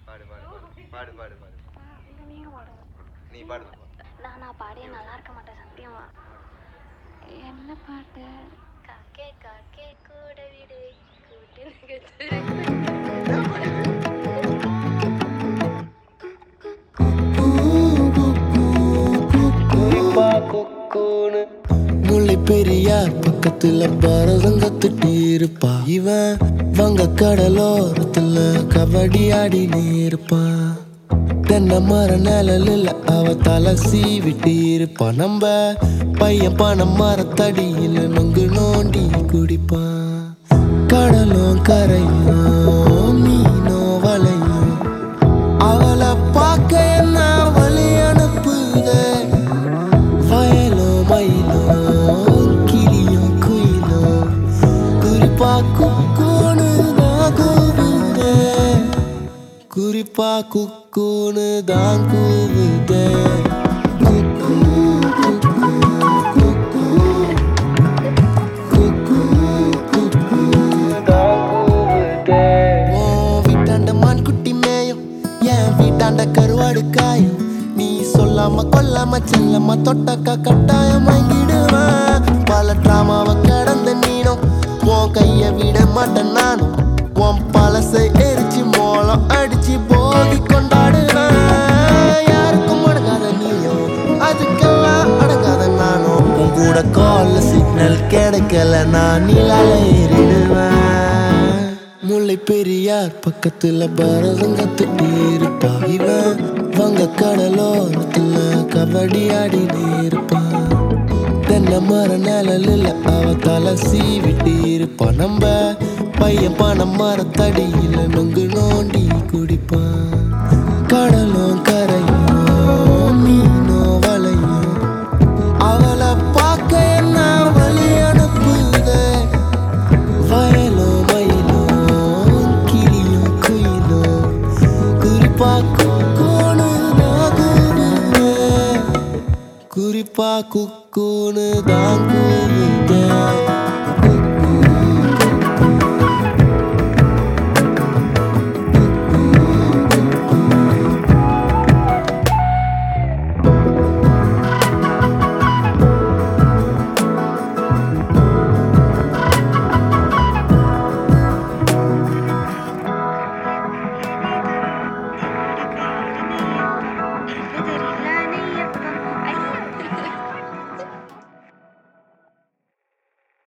பாடு பாடு பாடு பாடு பாடு நீங்க பாடுங்க. நீ பாடு. நான் பாடிய நல்லா இருக்க மாட்டேன் சத்தியமா. என்ன பாட்டு? காக்கே காக்கே கூட விடு முல்லை பெரியார் பக்கத்துல பரதம் கத்துட்டு இருப்பா. இவன் வங்க கடலோரத்துல கபடி ஆடினே இருப்பான். தென்னை மர நிழலில் அவ தலை சீவிட்டு இருப்பா. நம்ம பையன் பணம் மரத்தடியில் நொங்கு நோண்டி குடிப்பான். கடலும் கரையும் மீனோ வலையும் அவளை பார்க்க என்ன வழி அனுப்புதே. வயலோ மயிலோ கிளியும் குயிலும் குறிப்பா குக்கூனு தான் கூவுதே. குறிப்பா குக்கூனு தான் கூவுதே. வீட்டாண்ட கருவாடு காயும் நீ சொல்லாம கொல்லாம செல்லாம தொட்டக்கா கட்டாயம் வாங்கிடுவேன். பல டிராமாவை கடந்த நீனும் உன் கைய விட மாட்டேன் நானும். உன் பழசை எரிச்சு மோளம் அடிச்சு போகி கொண்டாடுவேன். யாருக்கும் அடங்காத நீயும் அதுக்கெல்லாம் அடங்காத நானும். உன் கூட கால சிக்னல் கிடைக்கல நான் நிலால ஏறிடுவேன். முல்லை பெரியார் பக்கத்துல பரதம் கத்துட்டு இருப்பா. இவன் வங்க கடலோரத்துல கபடி ஆடினே இருப்பான். தென்னை மர நிழலில் அவ தலை சீவிட்டு இருப்பா. நம்ம பையன் பணம் மரத்தடியில் நொங்கு நோண்டி குடிப்பான். கடலும் கரையும் மீனோ வலையும் அவளை பார்க்க என்ன வழி அனுப்புதே. வயலோ மயிலோ கிளியும் குயிலும் குறிப்பா குக்கூனு தான் கூவுதே. குறிப்பா குக்கூனு தான் கூவுதே.